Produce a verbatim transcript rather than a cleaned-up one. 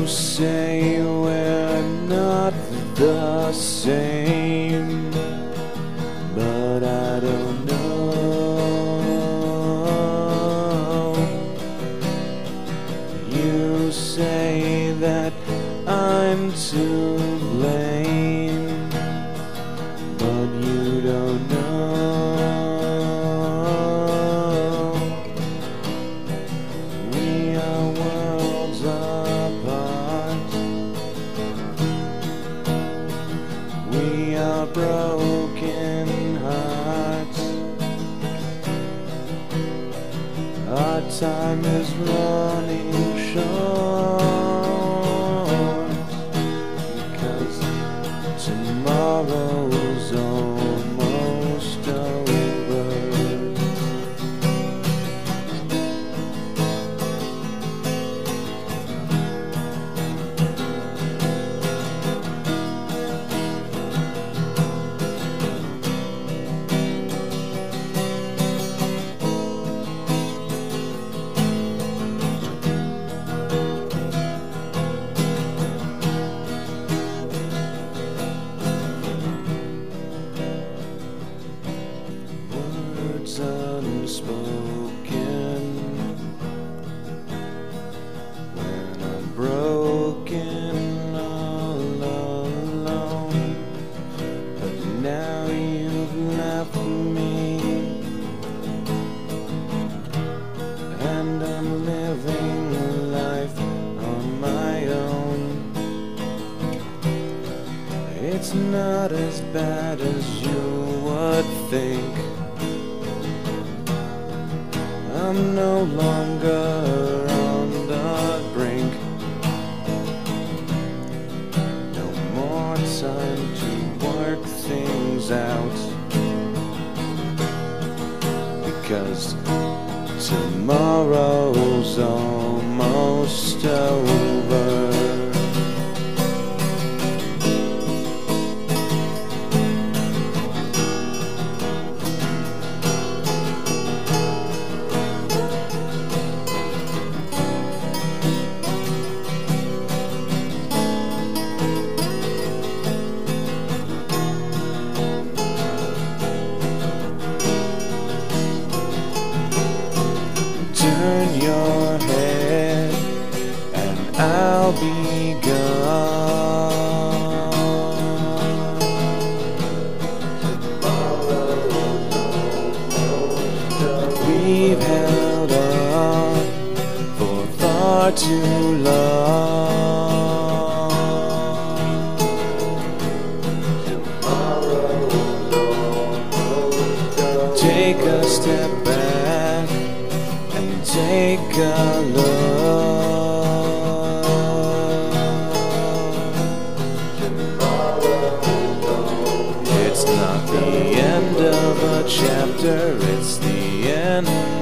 You say we're not the same, but I don't know. You say that I'm to blame, but you don't know. We are worlds apart. We are broken hearts. Our time is running short, because tomorrow's almost over. Words unspoken, when I'm broken all alone. But now you've left me, and I'm living life on my own. It's not as bad as you would think. I'm no longer on the brink. No more time to work things out, because tomorrow's almost over. Turn your head and I'll be gone. We've held on for far too long. Take a step back, take a look. It's not the end of a chapter, it's the end